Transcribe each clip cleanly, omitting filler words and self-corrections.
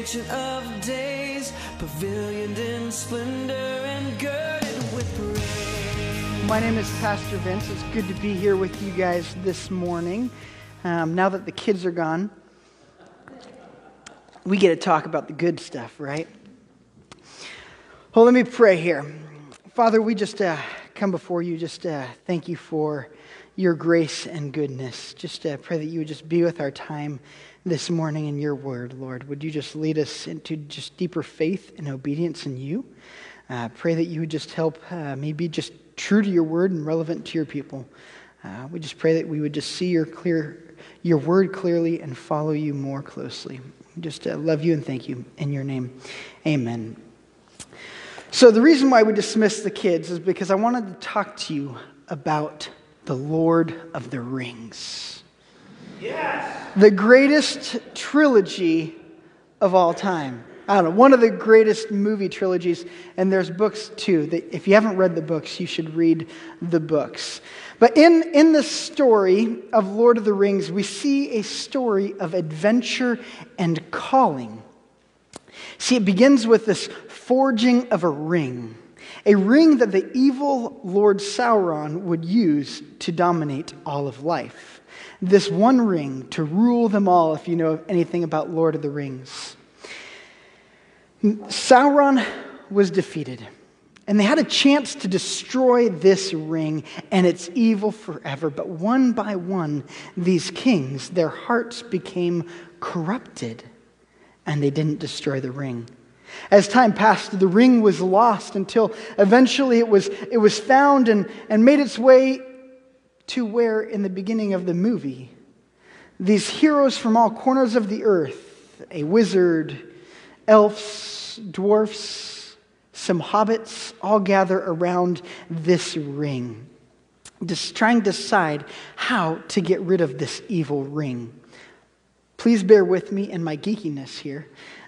Ancient of days, pavilioned in splendor and girded with praise. My name is Pastor Vince. It's good to be here with you guys this morning. Now that the kids are gone, we get to talk about the good stuff, right? Well, let me pray here. Father, we just come before you, just thank you for your grace and goodness. Just pray that you would just be with our time this morning in your word, Lord. Would you just lead us into just deeper faith and obedience in you? Pray that you would just help me be just true to your word and relevant to your people. We just pray that we would just see your word clearly and follow you more closely. Just love you and thank you in your name. Amen. So the reason why we dismissed the kids is because I wanted to talk to you about the Lord of the Rings. Yes! The greatest trilogy of all time. I don't know, one of the greatest movie trilogies, and there's books too. That if you haven't read the books, you should read the books. But in the story of Lord of the Rings, we see a story of adventure and calling. See, it begins with this forging of a ring that the evil Lord Sauron would use to dominate all of life. This one ring to rule them all, if you know anything about Lord of the Rings. Sauron was defeated, and they had a chance to destroy this ring and its evil forever. But one by one, these kings, their hearts became corrupted, and they didn't destroy the ring. As time passed, the ring was lost until eventually it was found and made its way to where, in the beginning of the movie, these heroes from all corners of the earth, a wizard, elves, dwarfs, some hobbits, all gather around this ring, just trying to decide how to get rid of this evil ring. Please bear with me in my geekiness here.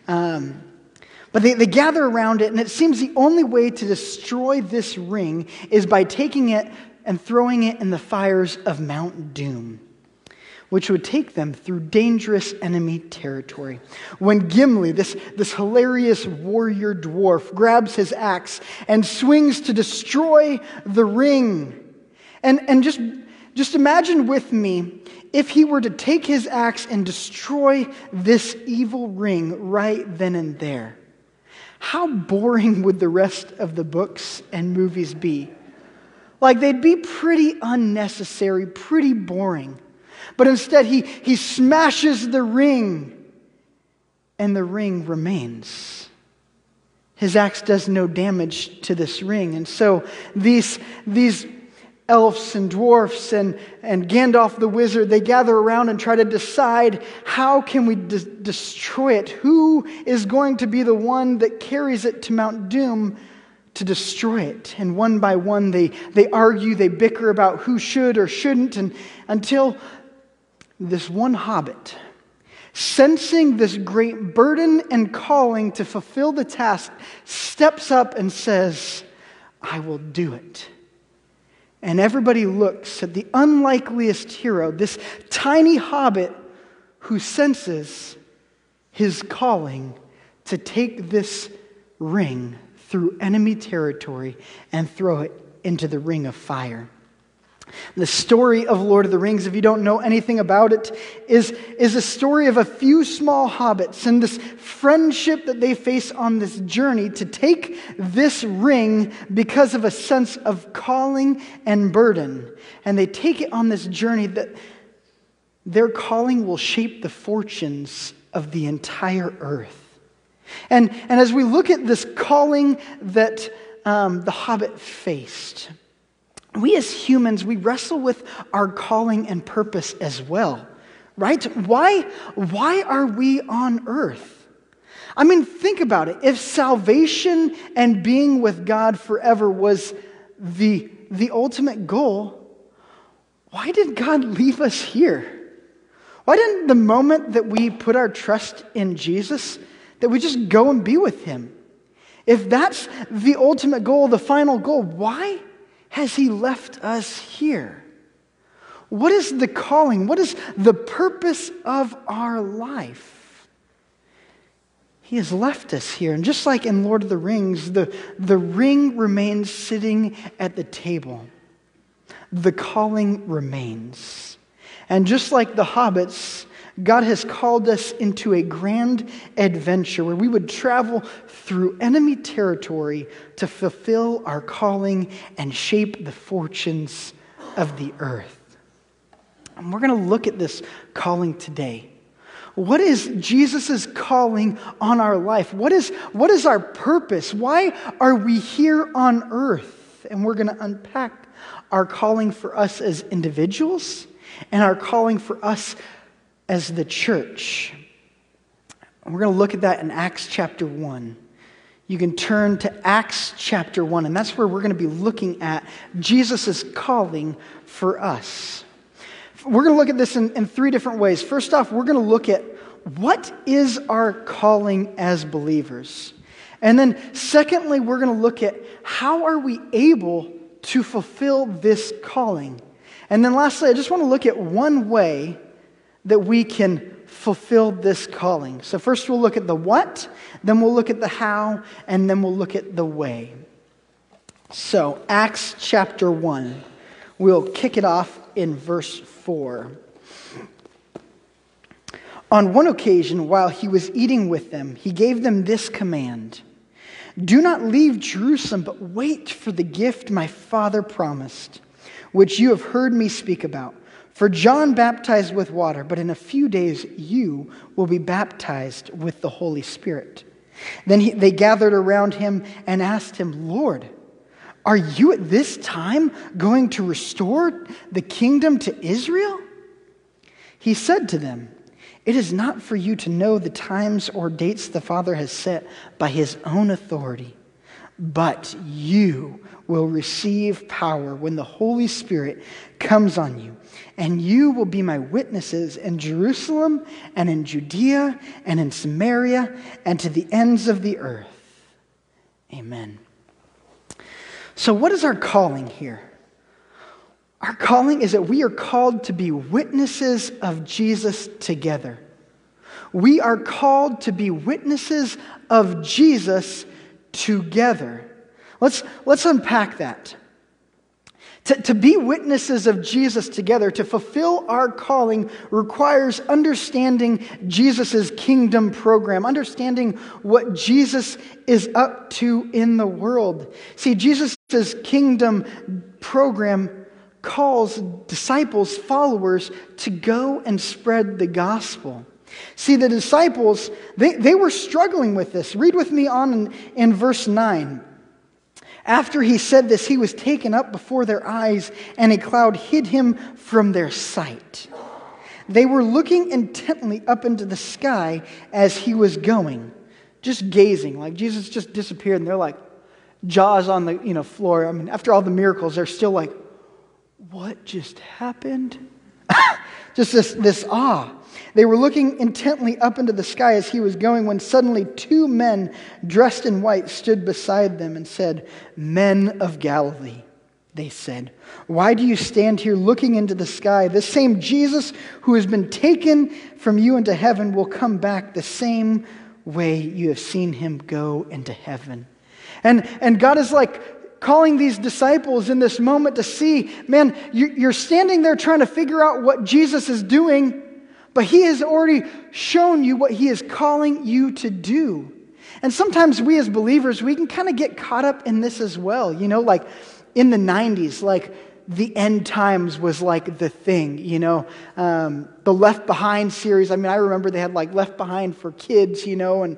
But they gather around it, and it seems the only way to destroy this ring is by taking it and throwing it in the fires of Mount Doom, which would take them through dangerous enemy territory. When Gimli, this hilarious warrior dwarf, grabs his axe and swings to destroy the ring. And just imagine with me if he were to take his axe and destroy this evil ring right then and there. How boring would the rest of the books and movies be? Like, they'd be pretty unnecessary, pretty boring. But instead, he smashes the ring, and the ring remains. His axe does no damage to this ring. And so these elves and dwarfs and Gandalf the wizard, they gather around and try to decide, how can we destroy it? Who is going to be the one that carries it to Mount Doom to destroy it? And one by one, they argue, they bicker about who should or shouldn't, and until this one hobbit, sensing this great burden and calling to fulfill the task, steps up and says, "I will do it." And everybody looks at the unlikeliest hero, this tiny hobbit who senses his calling to take this ring through enemy territory and throw it into the ring of fire. The story of Lord of the Rings, if you don't know anything about it, is a story of a few small hobbits and this friendship that they face on this journey to take this ring because of a sense of calling and burden. And they take it on this journey that their calling will shape the fortunes of the entire earth. And as we look at this calling that the hobbit faced, we as humans, we wrestle with our calling and purpose as well, right? Why are we on earth? I mean, think about it. If salvation and being with God forever was the ultimate goal, why did God leave us here? Why didn't the moment that we put our trust in Jesus, that we just go and be with Him? If that's the ultimate goal, the final goal, why has He left us here? What is the calling? What is the purpose of our life? He has left us here. And just like in Lord of the Rings, the ring remains sitting at the table. The calling remains. And just like the hobbits, God has called us into a grand adventure where we would travel through enemy territory to fulfill our calling and shape the fortunes of the earth. And we're going to look at this calling today. What is Jesus' calling on our life? What is our purpose? Why are we here on earth? And we're going to unpack our calling for us as individuals and our calling for us as the church. And we're going to look at that in Acts chapter 1. You can turn to Acts chapter 1, and that's where we're going to be looking at Jesus' calling for us. We're going to look at this in three different ways. First off, we're going to look at what is our calling as believers. And then secondly, we're going to look at how are we able to fulfill this calling. And then lastly, I just want to look at one way that we can fulfill this calling. So first we'll look at the what, then we'll look at the how, and then we'll look at the way. So Acts chapter 1, we'll kick it off in verse 4. On one occasion, while he was eating with them, he gave them this command: "Do not leave Jerusalem, but wait for the gift my Father promised, which you have heard me speak about. For John baptized with water, but in a few days you will be baptized with the Holy Spirit." Then they gathered around him and asked him, "Lord, are you at this time going to restore the kingdom to Israel?" He said to them, "It is not for you to know the times or dates the Father has set by his own authority, but you will receive power when the Holy Spirit comes on you, and you will be my witnesses in Jerusalem and in Judea and in Samaria and to the ends of the earth." Amen. So what is our calling here? Our calling is that we are called to be witnesses of Jesus together. We are called to be witnesses of Jesus together. Let's unpack that. To be witnesses of Jesus together, to fulfill our calling, requires understanding Jesus' kingdom program, understanding what Jesus is up to in the world. See, Jesus' kingdom program calls disciples, followers, to go and spread the gospel. See, the disciples, they were struggling with this. Read with me on in verse 9. After he said this, he was taken up before their eyes, and a cloud hid him from their sight. They were looking intently up into the sky as he was going, just gazing, like Jesus just disappeared, and they're like, jaws on the floor. I mean, after all the miracles, they're still like, what just happened? Just this awe. They were looking intently up into the sky as he was going, when suddenly two men dressed in white stood beside them and said, "Men of Galilee," they said, "why do you stand here looking into the sky? This same Jesus who has been taken from you into heaven will come back the same way you have seen him go into heaven." And God is like calling these disciples in this moment to see, man, you're standing there trying to figure out what Jesus is doing, but he has already shown you what he is calling you to do. And sometimes we as believers, we can kind of get caught up in this as well. Like in the 90s, like the end times was like the thing, the Left Behind series. I mean, I remember they had like Left Behind for kids, and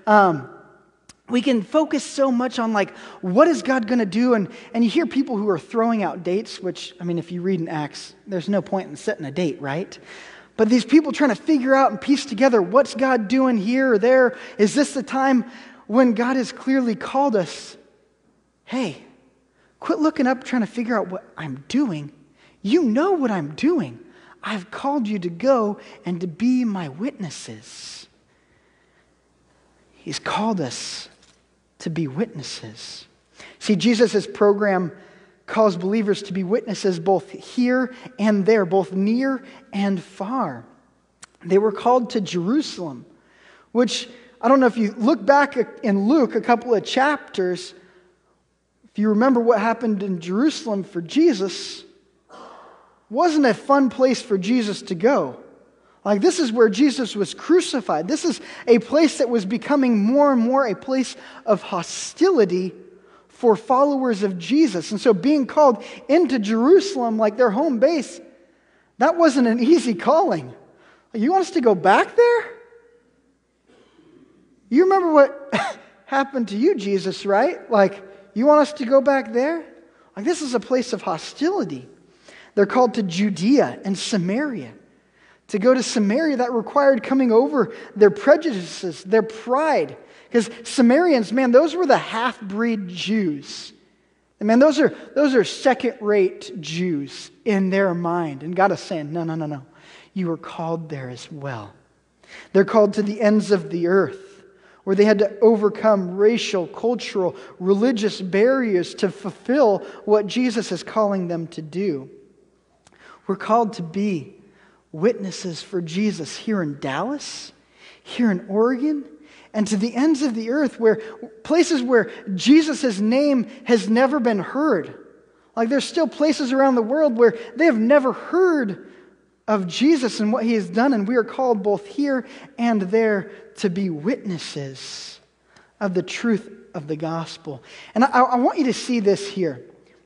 we can focus so much on like, what is God going to do? And you hear people who are throwing out dates, which, I mean, if you read in Acts, there's no point in setting a date, right? But these people trying to figure out and piece together, what's God doing here or there? Is this the time when God has clearly called us? Hey, quit looking up trying to figure out what I'm doing. You know what I'm doing. I've called you to go and to be my witnesses. He's called us to be witnesses. See, Jesus' program calls believers to be witnesses both here and there, both near and far. They were called to Jerusalem, which I don't know if you look back in Luke a couple of chapters, if you remember what happened in Jerusalem for Jesus, it wasn't a fun place for Jesus to go. Like, this is where Jesus was crucified. This is a place that was becoming more and more a place of hostility for followers of Jesus. And so being called into Jerusalem, like their home base, that wasn't an easy calling. You want us to go back there? You remember what happened to you, Jesus, right? Like, you want us to go back there? Like, this is a place of hostility. They're called to Judea and Samaria. To go to Samaria, that required coming over their prejudices, their pride. Because Samaritans, man, those were the half-breed Jews. And man, those are second-rate Jews in their mind. And God is saying, no. You were called there as well. They're called to the ends of the earth, where they had to overcome racial, cultural, religious barriers to fulfill what Jesus is calling them to do. We're called to be witnesses for Jesus here in Dallas, here in Oregon, and to the ends of the earth, where places where Jesus' name has never been heard. Like, there's still places around the world where they have never heard of Jesus and what he has done, and we are called both here and there to be witnesses of the truth of the gospel. And I want you to see this here.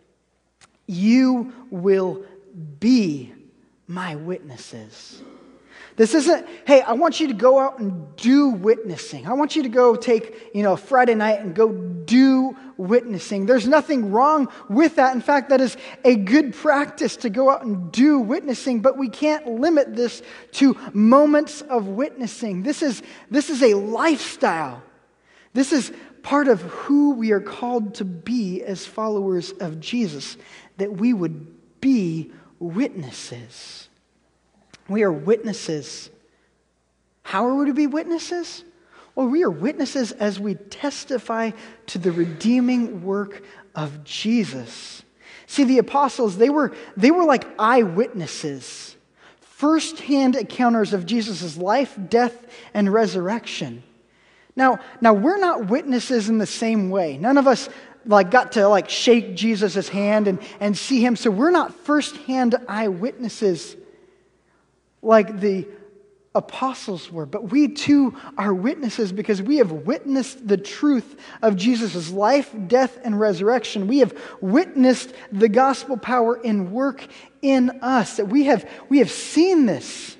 You will be my witnesses. This isn't, hey, I want you to go out and do witnessing. I want you to go take, Friday night and go do witnessing. There's nothing wrong with that. In fact, that is a good practice to go out and do witnessing, but we can't limit this to moments of witnessing. This is a lifestyle. This is part of who we are called to be as followers of Jesus, that we would be witnesses. We are witnesses. How are we to be witnesses? Well, we are witnesses as we testify to the redeeming work of Jesus. See, the apostles, they were like eyewitnesses, first-hand encounters of Jesus' life, death, and resurrection. Now we're not witnesses in the same way. None of us got to shake Jesus' hand and see him. So we're not first-hand eyewitnesses like the apostles were. But we too are witnesses because we have witnessed the truth of Jesus' life, death, and resurrection. We have witnessed the gospel power in work in us. That we have seen this.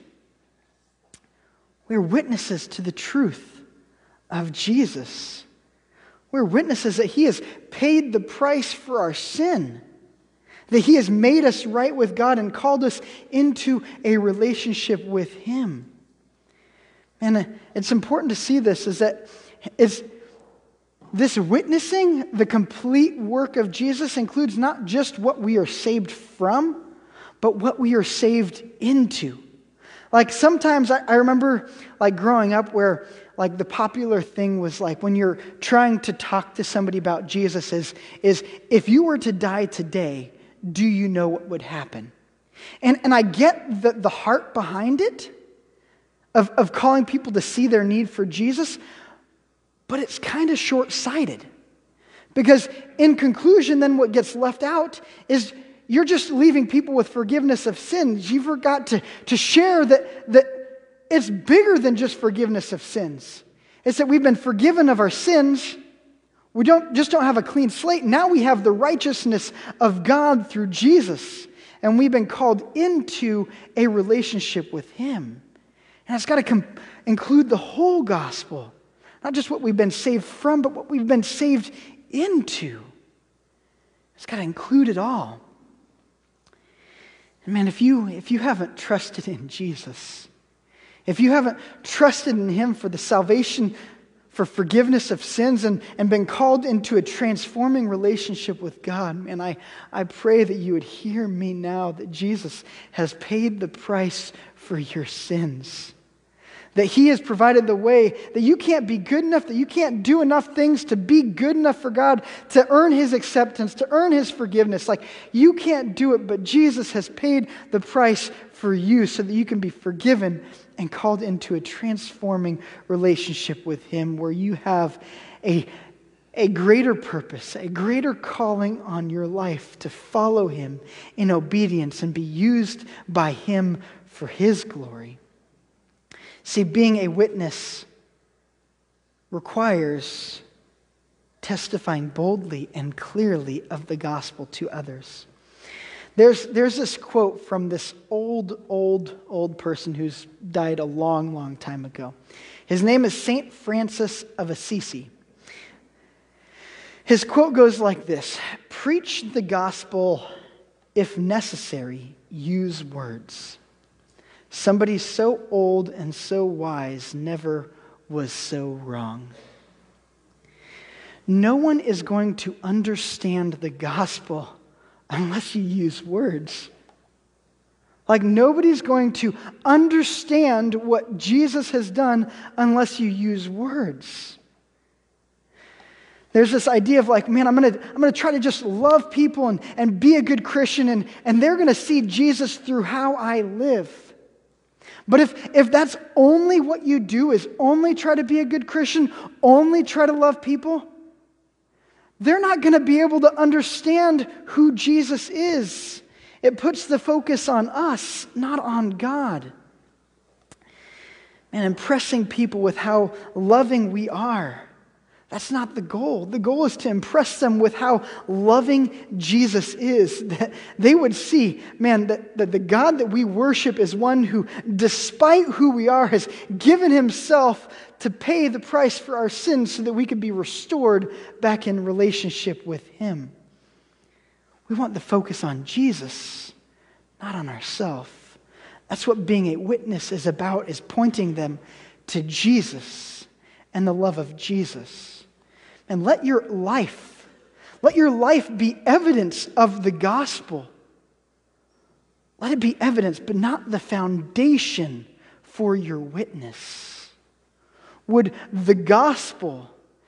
We are witnesses to the truth of Jesus. We're witnesses that he has paid the price for our sin, that he has made us right with God and called us into a relationship with him. And it's important to see this, is that it's this witnessing, the complete work of Jesus, includes not just what we are saved from, but what we are saved into. Sometimes I remember growing up where the popular thing was when you're trying to talk to somebody about Jesus is if you were to die today, do you know what would happen? And I get the heart behind it of calling people to see their need for Jesus, but it's kind of short-sighted. Because in conclusion, then what gets left out is you're just leaving people with forgiveness of sins. You forgot to share that it's bigger than just forgiveness of sins. It's that we've been forgiven of our sins. We don't have a clean slate. Now we have the righteousness of God through Jesus. And we've been called into a relationship with him. And it's got to include the whole gospel. Not just what we've been saved from, but what we've been saved into. It's got to include it all. And man, if you haven't trusted in Jesus, if you haven't trusted in him for the salvation, for forgiveness of sins, and been called into a transforming relationship with God, man, I pray that you would hear me now, that Jesus has paid the price for your sins. that He has provided the way, that you can't be good enough, that you can't do enough things to be good enough for God, to earn His acceptance, to earn His forgiveness. Like, you can't do it, but Jesus has paid the price for you so that you can be forgiven and called into a transforming relationship with Him where you have a greater purpose, a greater calling on your life to follow Him in obedience and be used by Him for His glory. See, being a witness requires testifying boldly and clearly of the gospel to others. There's this quote from this old person who's died a long, long time ago. His name is Saint Francis of Assisi. His quote goes like this: "Preach the gospel, if necessary, use words. Somebody so old and so wise never was so wrong." No one is going to understand the gospel unless you use words. Like, nobody's going to understand what Jesus has done unless you use words. There's this idea of like, man, I'm gonna try to just love people and be a good Christian, and they're gonna see Jesus through how I live. But if that's only what you do, is only try to be a good Christian, only try to love people, they're not gonna be able to understand who Jesus is. It puts the focus on us, not on God. And impressing people with how loving we are, that's not the goal. The goal is to impress them with how loving Jesus is. That they would see, man, that the God that we worship is one who, despite who we are, has given Himself to pay the price for our sins so that we could be restored back in relationship with Him. We want the focus on Jesus, not on ourselves. That's what being a witness is about, is pointing them to Jesus and the love of Jesus. And let your life be evidence of the gospel. Let it be evidence, but not the foundation for your witness. Would the gospel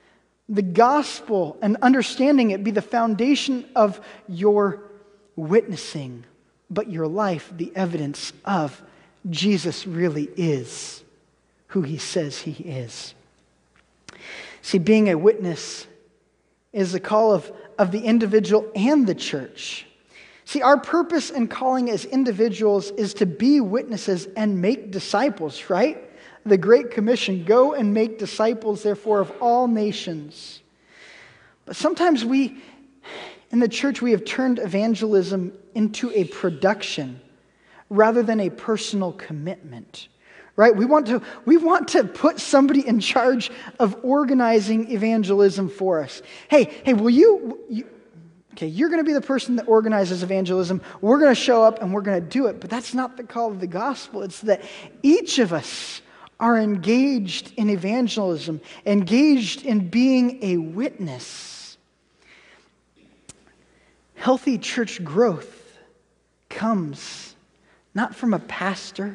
and understanding it be the foundation of your witnessing, but your life the evidence of Jesus really is who He says He is. See, being a witness is a call of the individual and the church. See, our purpose and calling as individuals is to be witnesses and make disciples, right? The Great Commission, go and make disciples, therefore, of all nations. But sometimes in the church, we have turned evangelism into a production rather than a personal commitment. Right? We want to put somebody in charge of organizing evangelism for us. Hey, will you okay, you're going to be the person that organizes evangelism. We're going to show up and we're going to do it. But that's not the call of the gospel. It's that each of us are engaged in evangelism, engaged in being a witness. Healthy church growth comes not from a pastor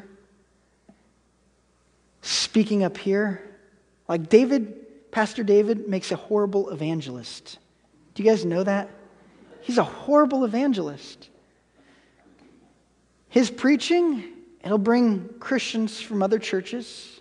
speaking up here. Like Pastor David makes a horrible evangelist. Do you guys know that? He's a horrible evangelist. His preaching, it'll bring Christians from other churches.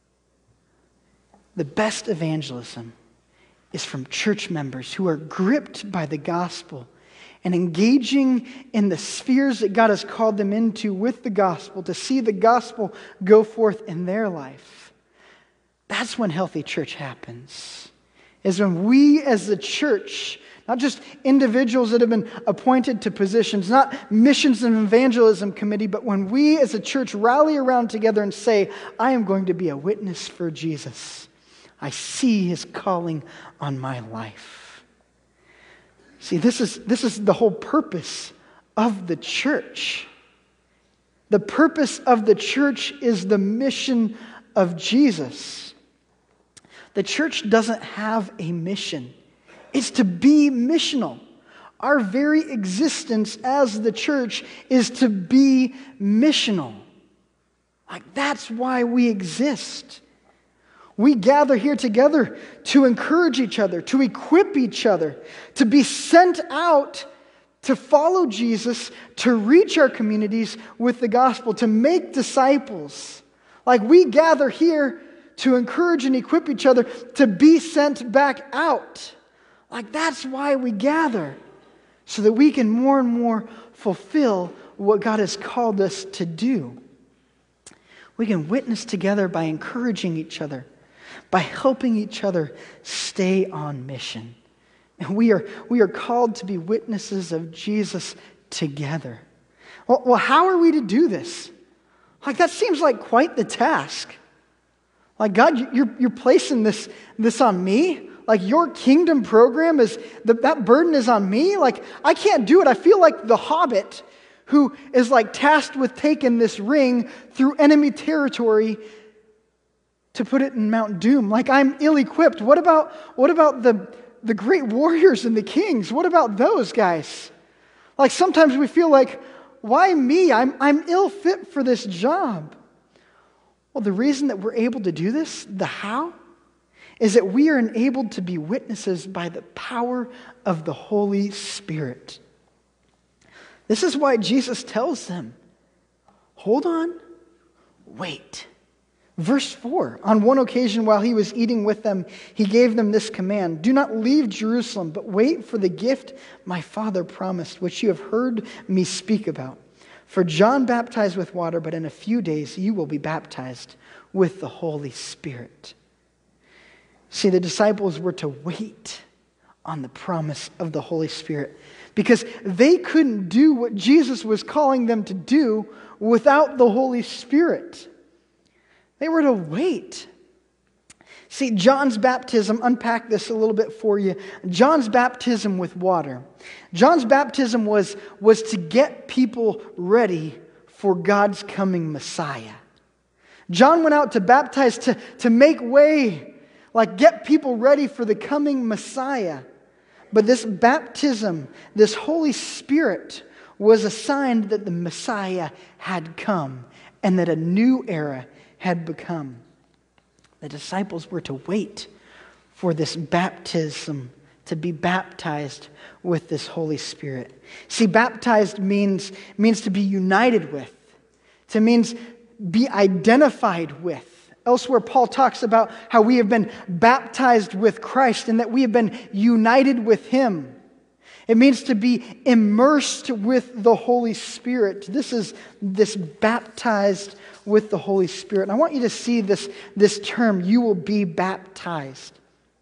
The best evangelism is from church members who are gripped by the gospel and engaging in the spheres that God has called them into with the gospel, to see the gospel go forth in their life. That's when healthy church happens. Is when we as the church, not just individuals that have been appointed to positions, not missions and evangelism committee, but when we as a church rally around together and say, I am going to be a witness for Jesus. I see His calling on my life. See, this is the whole purpose of the church. The purpose of the church is the mission of Jesus. The church doesn't have a mission. It's to be missional. Our very existence as the church is to be missional. Like, that's why we exist. We gather here together to encourage each other, to equip each other, to be sent out to follow Jesus, to reach our communities with the gospel, to make disciples. Like, we gather here to encourage and equip each other to be sent back out. Like, that's why we gather, so that we can more and more fulfill what God has called us to do. We can witness together by encouraging each other, by helping each other stay on mission. And we are called to be witnesses of Jesus together. Well, how are we to do this? Like, that seems like quite the task. Like, God, you're placing this on me? Like, your kingdom program that burden is on me? Like, I can't do it. I feel like the Hobbit who is like tasked with taking this ring through enemy territory to put it in Mount Doom. Like, I'm ill-equipped. What about the great warriors and the kings? What about those guys? Like, sometimes we feel like, why me? I'm ill-fit for this job. Well, the reason that we're able to do this, the how, is that we are enabled to be witnesses by the power of the Holy Spirit. This is why Jesus tells them, hold on, wait. Verse 4, on one occasion while he was eating with them, he gave them this command: do not leave Jerusalem, but wait for the gift my Father promised, which you have heard me speak about. For John baptized with water, but in a few days you will be baptized with the Holy Spirit. See, the disciples were to wait on the promise of the Holy Spirit because they couldn't do what Jesus was calling them to do without the Holy Spirit. They were to wait. See, John's baptism, unpack this a little bit for you. John's baptism with water. John's baptism was to get people ready for God's coming Messiah. John went out to baptize, to make way, like get people ready for the coming Messiah. But this baptism, this Holy Spirit, was a sign that the Messiah had come and that a new era had become. The disciples were to wait for this baptism, to be baptized with this Holy Spirit. See, baptized means to be united with. It means be identified with. Elsewhere, Paul talks about how we have been baptized with Christ and that we have been united with Him. It means to be immersed with the Holy Spirit. This is this baptized with the Holy Spirit. And I want you to see this term, you will be baptized.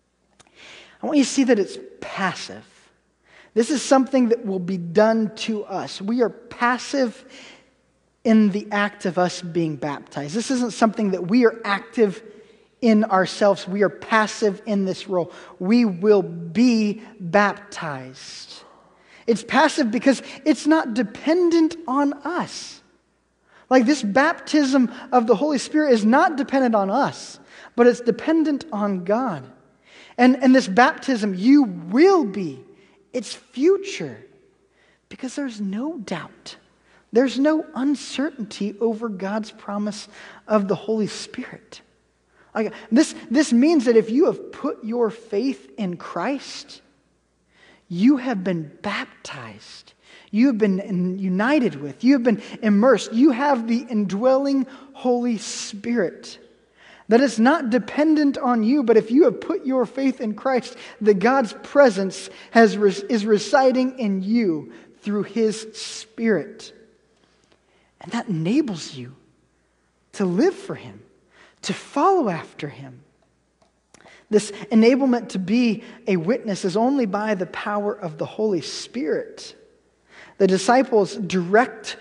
I want you to see that it's passive. This is something that will be done to us. We are passive in the act of us being baptized. This isn't something that we are active in ourselves. We are passive in this role. We will be baptized. It's passive because it's not dependent on us. Like, this baptism of the Holy Spirit is not dependent on us, but it's dependent on God. And this baptism, you will be, it's future, because there's no doubt. There's no uncertainty over God's promise of the Holy Spirit. Like, this means that if you have put your faith in Christ, you have been baptized. You have been united with. You have been immersed. You have the indwelling Holy Spirit. That it's not dependent on you, but if you have put your faith in Christ, that God's presence is residing in you through His Spirit. And that enables you to live for Him, to follow after Him. This enablement to be a witness is only by the power of the Holy Spirit. The disciples directly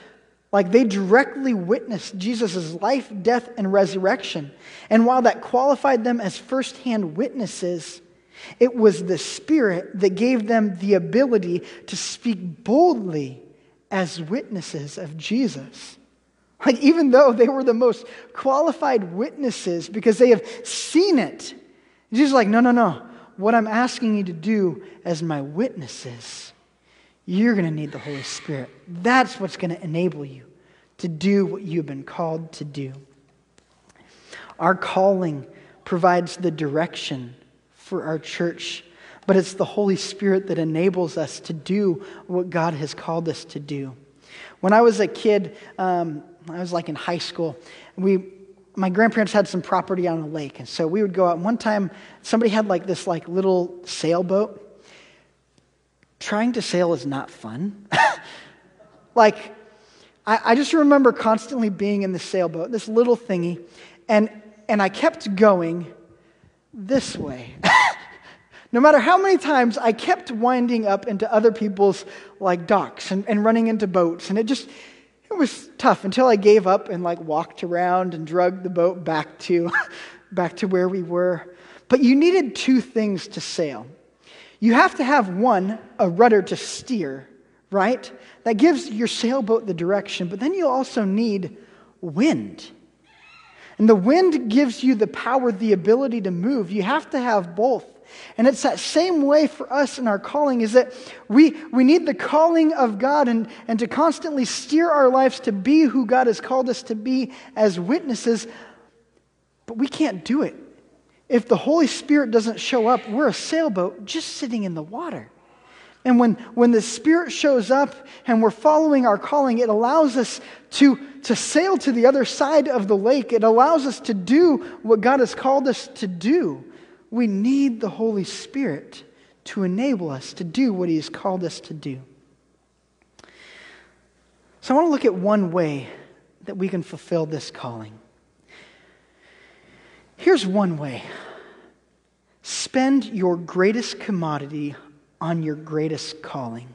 witnessed Jesus' life, death, and resurrection. And while that qualified them as firsthand witnesses, it was the Spirit that gave them the ability to speak boldly as witnesses of Jesus. Like, even though they were the most qualified witnesses because they have seen it, Jesus is like, no. What I'm asking you to do as my witnesses, you're going to need the Holy Spirit. That's what's going to enable you to do what you've been called to do. Our calling provides the direction for our church, but it's the Holy Spirit that enables us to do what God has called us to do. When I was a kid, I was like in high school, my grandparents had some property on a lake, and so we would go out. And one time, somebody had like this like little sailboat. Trying to sail is not fun. I just remember constantly being in the sailboat, this little thingy, and I kept going this way. No matter how many times I kept winding up into other people's like docks and running into boats, and it was tough until I gave up and like walked around and dragged the boat back to where we were. But you needed two things to sail. You have to have one, a rudder to steer, right? That gives your sailboat the direction, but then you also need wind. And the wind gives you the power, the ability to move. You have to have both. And it's that same way for us in our calling, is that we need the calling of God and to constantly steer our lives to be who God has called us to be as witnesses, but we can't do it. If the Holy Spirit doesn't show up, we're a sailboat just sitting in the water. And when the Spirit shows up and we're following our calling, it allows us to sail to the other side of the lake. It allows us to do what God has called us to do. We need the Holy Spirit to enable us to do what He has called us to do. So I want to look at one way that we can fulfill this calling. Here's one way. Spend your greatest commodity on your greatest calling.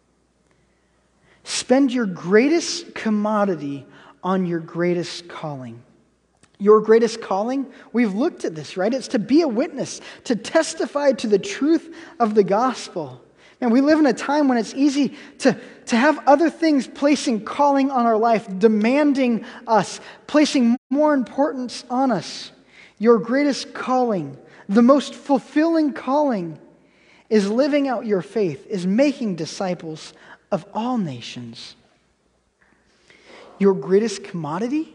Spend your greatest commodity on your greatest calling. Your greatest calling, we've looked at this, right? It's to be a witness, to testify to the truth of the gospel. And we live in a time when it's easy to have other things placing calling on our life, demanding us, placing more importance on us. Your greatest calling, the most fulfilling calling, is living out your faith, is making disciples of all nations. Your greatest commodity?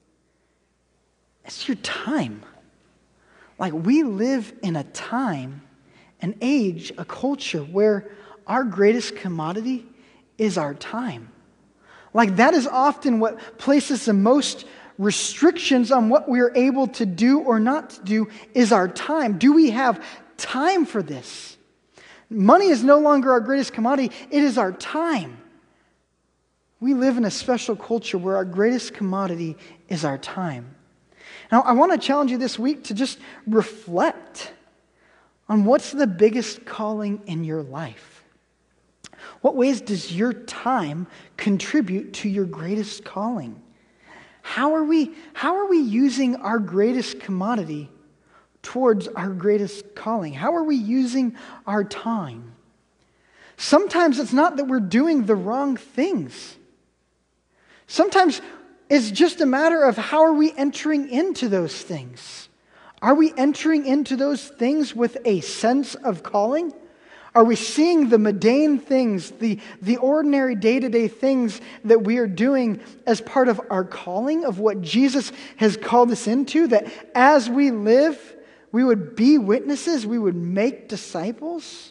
It's your time. Like, we live in a time, an age, a culture where our greatest commodity is our time. Like, that is often what places the most restrictions on what we are able to do or not to do, is our time. Do we have time for this? Money is no longer our greatest commodity. It is our time. We live in a special culture where our greatest commodity is our time. Now, I want to challenge you this week to just reflect on what's the biggest calling in your life. What ways does your time contribute to your greatest calling? How are we using our greatest commodity towards our greatest calling? How are we using our time? Sometimes it's not that we're doing the wrong things. Sometimes it's just a matter of how are we entering into those things. Are we entering into those things with a sense of calling? Are we seeing the mundane things, the ordinary day-to-day things that we are doing as part of our calling, of what Jesus has called us into, that as we live, we would be witnesses, we would make disciples?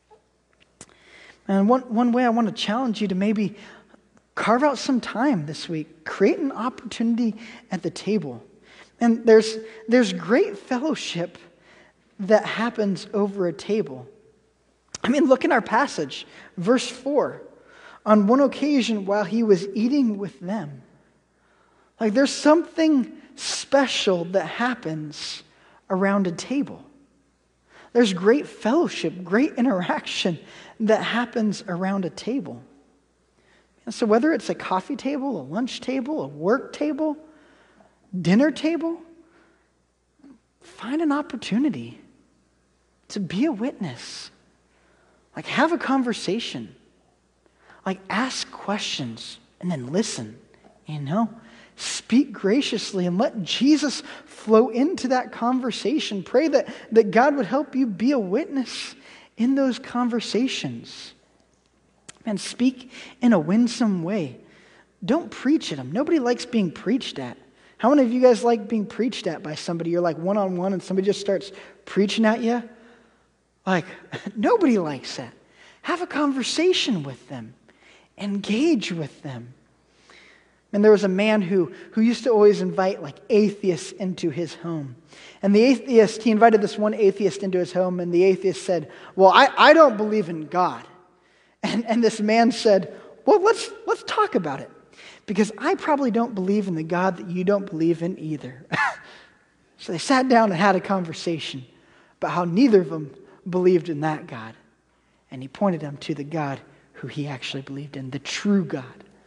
And one way I want to challenge you to maybe carve out some time this week. Create an opportunity at the table. And there's great fellowship that happens over a table. I mean, look in our passage, verse 4. On one occasion, while he was eating with them. Like, there's something special that happens around a table. There's great fellowship, great interaction that happens around a table. And so whether it's a coffee table, a lunch table, a work table, dinner table, find an opportunity to be a witness. Like, have a conversation. Like, ask questions and then listen, Speak graciously and let Jesus flow into that conversation. Pray that God would help you be a witness in those conversations. And speak in a winsome way. Don't preach at them. Nobody likes being preached at. How many of you guys like being preached at by somebody? You're like one-on-one and somebody just starts preaching at you? Like, nobody likes that. Have a conversation with them. Engage with them. And there was a man who used to always invite like atheists into his home. And he invited this one atheist into his home, and the atheist said, well, I don't believe in God. And this man said, well, let's talk about it. Because I probably don't believe in the God that you don't believe in either. So they sat down and had a conversation about how neither of them believed in that God. And he pointed them to the God who he actually believed in, the true God.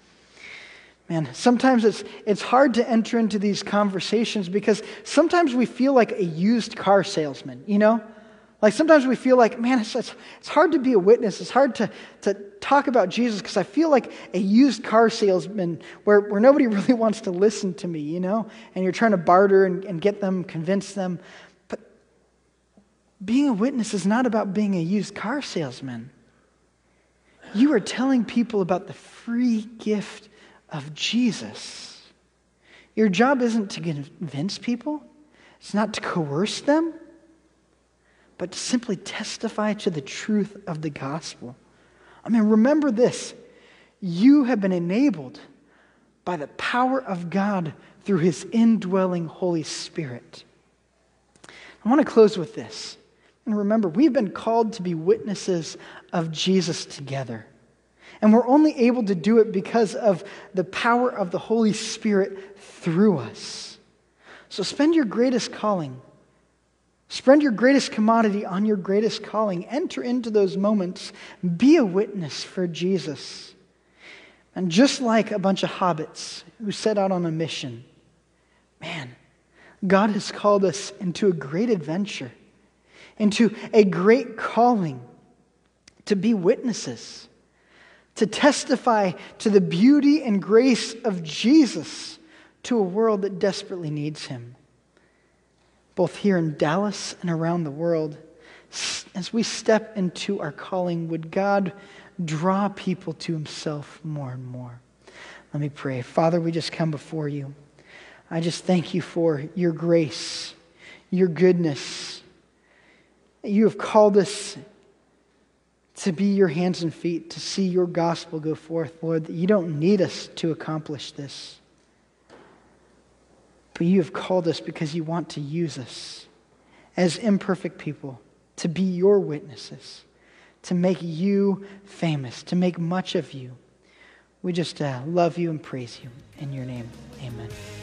Man, sometimes it's hard to enter into these conversations because sometimes we feel like a used car salesman, you know? Like sometimes we feel like, man, it's hard to be a witness. It's hard to talk about Jesus because I feel like a used car salesman where nobody really wants to listen to me, you know? And you're trying to barter and get them, convince them. But being a witness is not about being a used car salesman. You are telling people about the free gift of Jesus. Your job isn't to convince people. It's not to coerce them. But to simply testify to the truth of the gospel. I mean, remember this. You have been enabled by the power of God through His indwelling Holy Spirit. I want to close with this. And remember, we've been called to be witnesses of Jesus together. And we're only able to do it because of the power of the Holy Spirit through us. So spend your greatest calling. Spend your greatest commodity on your greatest calling. Enter into those moments. Be a witness for Jesus. And just like a bunch of hobbits who set out on a mission, man, God has called us into a great adventure, into a great calling to be witnesses, to testify to the beauty and grace of Jesus to a world that desperately needs Him. Both here in Dallas and around the world, as we step into our calling, would God draw people to Himself more and more? Let me pray. Father, we just come before You. I just thank You for Your grace, Your goodness. You have called us to be Your hands and feet, to see Your gospel go forth, Lord, that You don't need us to accomplish this. But You have called us because You want to use us as imperfect people to be Your witnesses, to make You famous, to make much of You. We just love You and praise You. In Your name, amen.